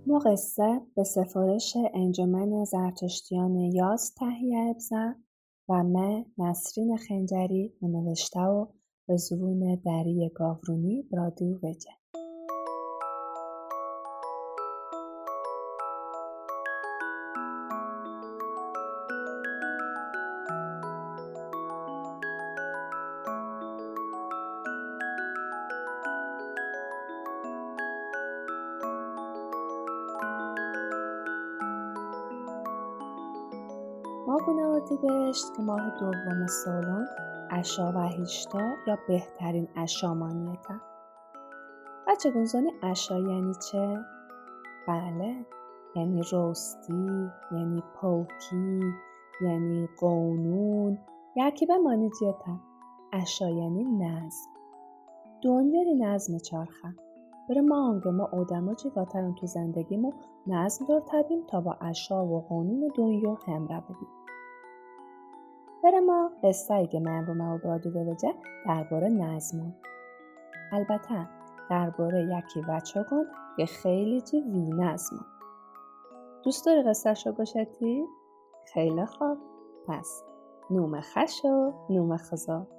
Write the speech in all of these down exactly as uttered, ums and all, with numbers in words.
ما قصه به سفارش انجمن زرتشتیان یاز تهیه ابزه و من نسرین خنجری نوشته و به زبون دری گاورونی برادو وجه. ماه اردیبهشت که ماه دوم سالن عشا و هیشتا یا بهترین عشا مانیته. بچه گونزانی عشا یعنی چه؟ بله، یعنی راستی، یعنی پاکی، یعنی قانون، یکی به مانی جیتا. عشا یعنی نظم. دنیاری نظم چارخه. بره ما آنگه ما آدم ها جیواترون تو زندگیمو نظم دار تبیم تا با عشا و قانون دنیا همراه ببیم. بره ما قصه ای که من رو ما برادو بوجه درباره نظم. البته درباره یکی بچگان که خیلی جی وی نظم. دوست داری قصه شو گوشتی؟ خیلی خوب. پس نوم خش و نوم خزا.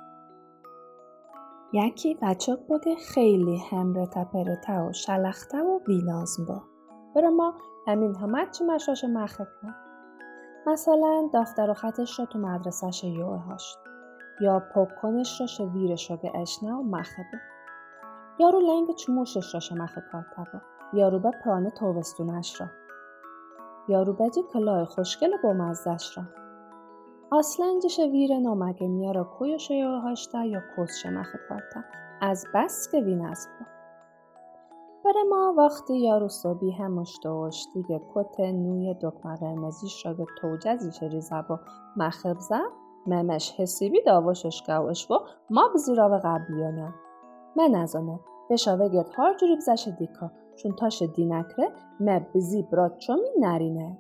یکی بچه باگه خیلی همرته پرته و شلخته و وینازم با. برای ما همین همه چی مشاش مخه کن. مثلا دفتر و خطش را تو مدرسهش یوه هاشت. یا پاکنش را شویرش را گه اشنه و مخه با. یا رو لنگ چموشش را شمخه کارته با. یا رو به پرانه توبستونش را. یا رو بجی کلاه خوشگل با مزدش را. اصلا جه شویر نامگه میارا کویش یوه هاشته یا کوز شمخه کارته. از بس که وین از با. بره ما وقتی یارو صبی همشت و اشتیگه کت نوی دکمه قرمزیش را گه توجزیش ریزه با مخبزه ممش حسیبی داوشش گوش با ما بزیرا و قبلیانه. من ازانه بشاوه گرد هر جوری بزش دیکا چون تاش دینکره مه بزی براد چومی نرینه.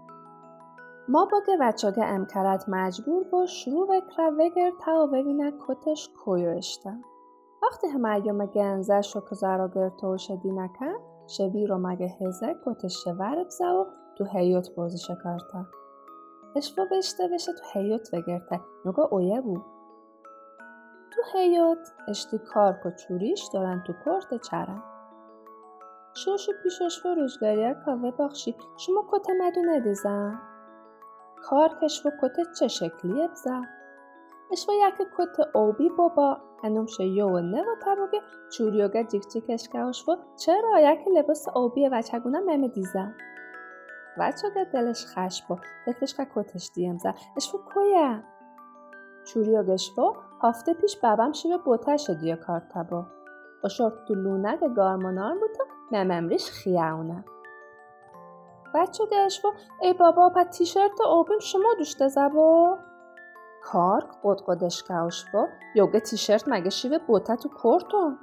ما باگه وچاگه امکرت مجبور با شروع وکره وگر تا ببینه کتش کویو اشته. وقتی همه ایام گنزش رو که زرا گرتو شدی نکن شوی رو مگه هزه کتش شور بزه و تو حیوت بازی شکارته. اشفا بشته بشه تو حیوت وگرته نگاه اویه بود. تو حیوت اشتی کارک و چوریش دارن تو کرد چرن. شوشو پیشش و روزگاریه کاوه باخشی شما کت مدو ندیزن؟ کارکش و کت چه شکلیه بزه؟ اشوا یکی کت اوبی بابا هنوم شیو و نه و تباگه چوریوگه جیک جیکش کهوش و چرا یکی لباس اوبیه و چگونه ممه دیزه؟ وچاگه دلش خش با فکرش که کتش دیم زه اشوا کویه؟ چوریوگش با هفته پیش بابم شیوه بوتش دیو کار تبا و شورت تو لونه که گارمانان بوده مممریش خیاونه. وچاگه اشوا ای بابا پا تیشرت اوبیم شما دوشته زبا؟ کارک قدقدش کهوش با یوگه تیشرت مگه شیوه بوته تو کورتون؟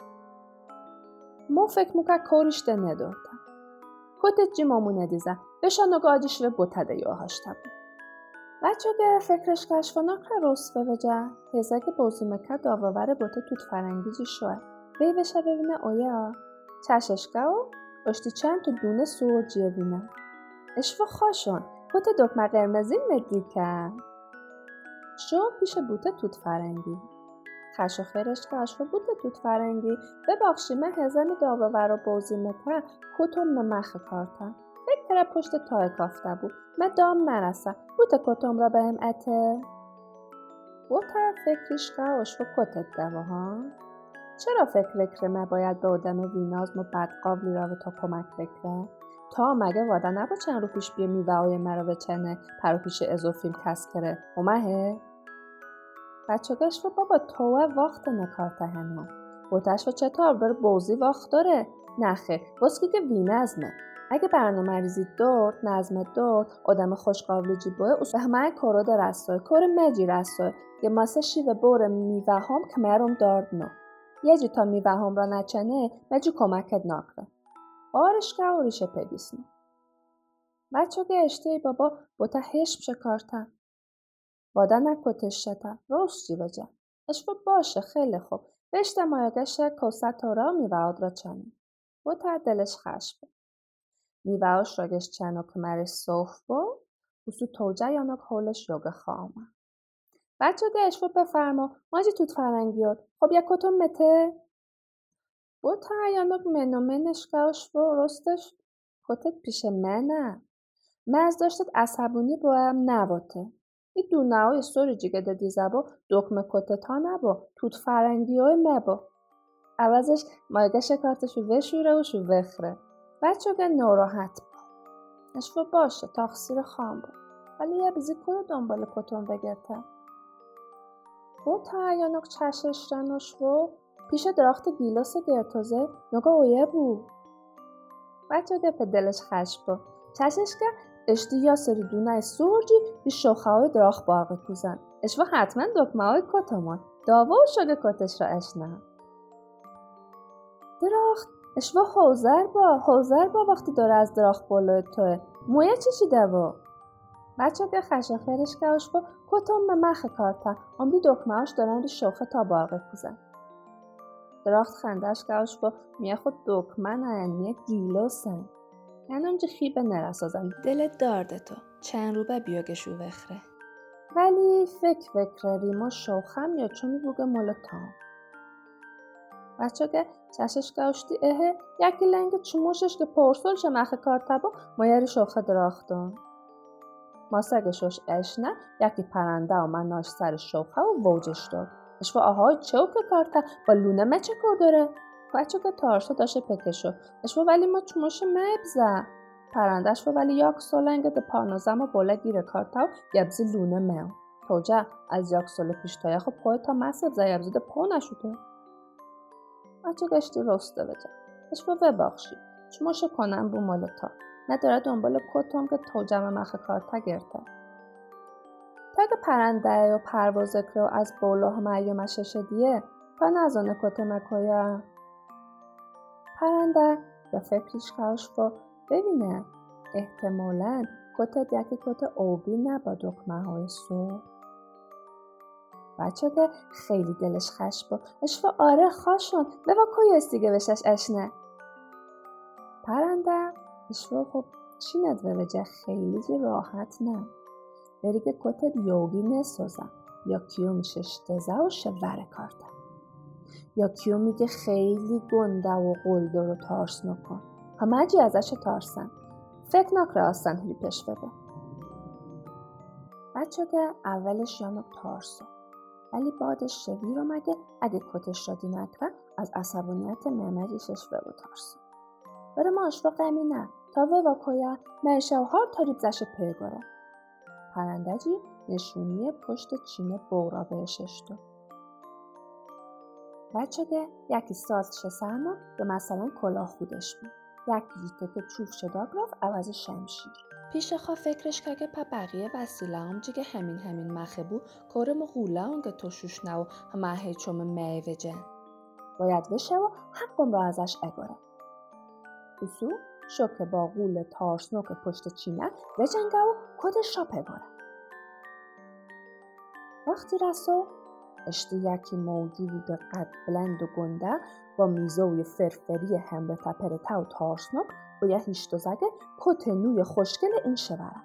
ما فکر موکه کاریش ده ندارده. کتت جی مامو ندیزه بشانوگه آجی شیوه بوته ده یو هاشته بود. بچه که فکرش کشفانا که روست بوجه هزه که بازی مکه داوره بوته توت فرنگی جی شوه. بی بشه ببینه اویه ها. چشش که و اشتی چند تو دونه سو جیه بینه. اشوا خوشون کت دکمه قرمزی مدی که. شو پیش بوته توت فرنگی. خش و خیرش که اشوا بوته توت فرنگی بباخشی من هزمی داوره رو بازی مکه کتون ممخ کارتم. فکر پشت تای کافته بود. من دام نرسه. بوته کتم را بهم اته. بوته فکرش که اشوا کتت دوه ها. چرا فکر وکره من باید به آدم وینازم و بدقابلی را به تا کمک وکره؟ تا مگه واده نبا چند رو پیش بیا میوه های مرا بچنه پرو پیش اضافیم کس کره اومه؟ بچه گشت و بابا توه وقت نکارته هنو بوتش و چطور بر بوزی وقت داره؟ نخیر باسکی که وی نظمه. اگه برنامه ریزی دارد نظمه دارد آدم خوشقابلی جی بایه اصلا همه کارو در رستای کار مجی رستای یه ماسه شیوه بور میوه هم که مرم دارد نو یه جی تا میوه هم را نچنه مجی کمکت ناکره بارش که و ریشه پیدیسنو. بچه که اشتی بابا بوتا هشم شکارتن. بادا نکتش شده. روش جی بجه. اشفا باشه خیلی خوب. بشته مایگشه کسته را میوه آد را چنه. بوتا دلش خشبه. Mivaos ragis chanok maris sofbo usu toja yanok holش yoga خامه. بچه اشو بفرما ماجی توت فرنگیات خب یک کتون مته با تا yanok منو منش کاش و رستش کتت پیش منه مز داشتت عصبونی با هم نواته این دونه های سوری جیگه دادی زبا دکمه کتت ها نبا توت فرنگی های مبا عوضش مایگه شکارتشو وشوره و شو وخره بچه گه ناراحت با اشو باشه تقصیر خام با ولی یه بیزی کنه دنبال کتون بگرته با تا yanok چشش رنوش و پیش درخت گیلاس گرتوزه نگاه اویه بود بچه گه به دلش خش با چشش که اشتی یا سری دونه سورجی بی شوخه های دراخ بارقی کوزن اشوا حتما دکمه های کتمان داوا و شده کتش را اشنه درخت اشوا حوزر با حوزر با وقتی داره از درخت بالای توه مویه چی چی دوا بچه که خشه خیرش که اشوا کتم به مخ کارتا امدی دکمه هاش دارن رو شوخه تا بارقی کوزن درخت خندش که اشوا میه خود دکمه نه میه گیلوسن یعنی اونجا خیبه نرسازن دلت دارده تو چند روبه بیاگشو وخره ولی فکر فکر ریما شوخم یا چون بوگه مال تام بچه که چشش گوشتی اهه یکی لنگ چموشش که پرسول شمخ کارتبا مایری شوخه دراختون ماسه شوش اشنه یکی پرنده و من ناش سر شوخه و ووجش داد اشوا آهای چو که کارتا با لونه مچه کار داره بچه که تارسا داشته پکشو اشوا ولی ما چموش مبزه پرندش و ولی یک سولنگ ده پارنازم و بوله گیره کارتاو یبزی لونه میو توجه از یک سول پیشتایه خب پای تا مسیب زی یبزی ده پا نشوده بچه گشتی رسته بجه اشوا بباخشی چموش کنم بو مال تا نداره دنبال کتم که توجه مخ کارتا گرته تا که پرنده و پرواز کرو از بوله هم ایومه ششدیه تا نزانه کت مکویه پرنده به فکرش کاش با ببینه احتمالاً کتت یکی کت اوبی نبا دکمه های سو بچه که خیلی دلش خش با اشوا آره خاشون ببا کوی استیگه بشش اشنه پرنده اشوا خب چی ندوه بجه خیلی جی راحت نه بریگه کتت یوگی نسازم یا کیو میشش دزه و شوره کارده یا کیو میگه خیلی گنده و قلده رو تارس نکن همه جی ازش تارسن فکر نکره آسان هلی پیش بده بچه که اولش یانو تارسو ولی بعدش شوی رو مگه اگه کتش را دی نکره از عصبانیت ممجیشش ببو تارسو بره ما اشوا قمی نه تا وی واکویا مرشه و هار تاریب زشه پیگاره پرنده جی نشونی پشت چینه بورا بهشش دو بچه که یکی ساز شسرما به مثلا کلاه خودش بود یکی جیته که چوف شدا گرفت عوض شمشیر پیش خواه فکرش که اگه پا بقیه وسیله هم جیگه همین همین مخه بو کارم و غوله اونگه تو شوش نو همه هیچوم میوه جن باید وشه و حقم را ازش اگاره بسو شکه با غول تارسنوک پشت چینه و جنگه و کدش را پگاره وقتی رسو اشتی یکی موجود قد بلند و گنده با میزوی فرفری همره تپرته و تارسنوک و یه هیشتو زگه کت نوی خوشگل این شوره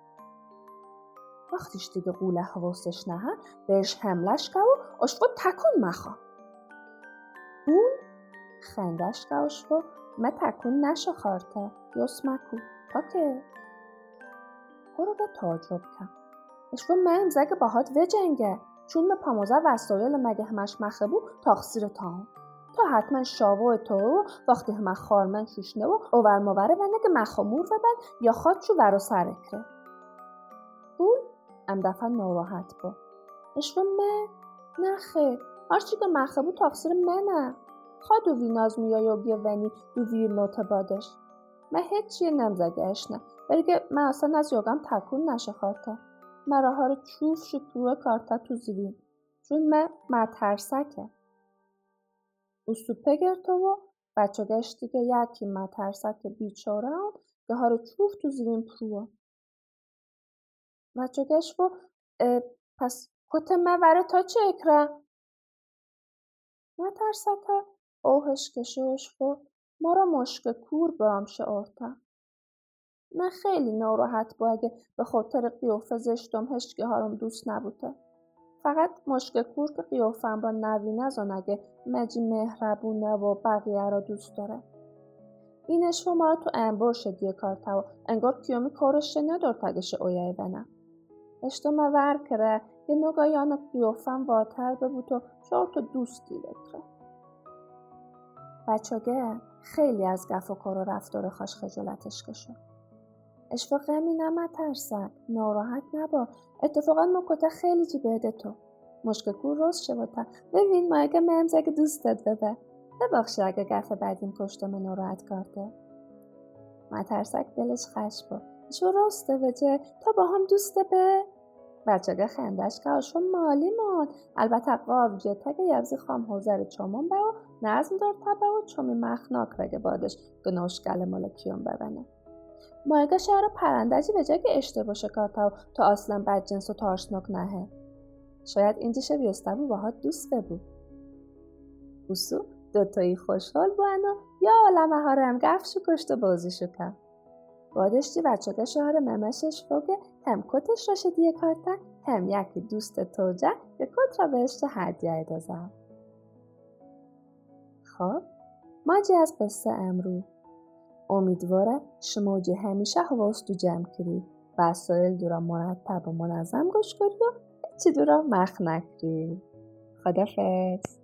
وقتیش دیگه قوله حواسش نهه بهش حملش که و اشفو تکون مخوا اون خندش که اشفو ما تکون نشو خارته یوس مکو تا که خورگه تعجب کن اشفو من زگه باهات و جنگه چون ما پاموزه وسایل مگه همش مخه بو تاخصیر تام تا حتما شاوه تو وقتی همه خارمن شوشنه و اوور موره و نگه مخامور و بند یا خواد چو ورو سرکره اون ام دفعه ناراحت با اشفو من نخه هرچی که مخه بو تاخصیر منه خواد و ویناز میا یوگی ونی دو ویر نوت بادش من هیچیه نمزگه اشنه بلکه من اصلا از یوگم تکون نشه خارته مرا ها رو چوف شکروه کارتا تو زیرین چون من مترسکه او سوپه گرتو و بچه گشتی که یکی مترسک بیچاره هم که ها رو چوف تو زیرین پروه بچه گشت و پس کت موره تا چه اکره مترسکه اوهش کشوش و ما را مشک کور برامشه آرتا من خیلی ناراحت بود اگه به خاطر قیافه زشتم هشتگی هارم دوست نبوده. فقط مشک کور که قیافم با نوی نزان اگه مجی مهربونه و بقیه را دوست داره. اینش رو ما تو انبار شدیه کارتا و انگار کیومی کارش ندار تگش اویای بنا. اشتما ور کره یه نگایان قیافم واتر ببود و چهار تا دوستی بکره. بچه‌گه خیلی از گف و کار و رفتار خاش خجالتش کشون. اشفا غمی نمه ترسک، ناراحت نبا، اتفاقا مکته خیلی جی بهده تو. مشک کور راست شواتا، ببین ما اگه مهمزه که دوستت بده. ببخشی اگه گف بعدیم کشتم ناراحت کرده. ما ترسک دلش خش با. شو راسته بجه تا با هم دوسته به؟ بچه‌گه خندش که آشون مالی مان. البته قاوجه تا که یبزی خام حوزر چومون به و نظم دار تبه و چومی مخناک رگه بادش گناشگل مالا کیون ببنه. مایگا شهر پرندجی به جای که اشتباه شکارتا تا اصلا بد جنس و تارسناک نهه. شاید اینجیشه بیستبو باهات دوست بود. بوسو دوتایی خوشحال بوانا یا عالمه ها رو هم گفشو کشت و بازیشو کم. بادشتی بچه شهر ممشش فوقه هم کتش را شدیه کارتا هم یکی دوست توجه که کت را بهش هدیه دازم. خب ماجی از قصه امرو. امیدواره شما جه همیشه حواستو جمع کری وسایل دورا مرتب و منظم گوش کری و چی دورا مخ نکری. خدافظ.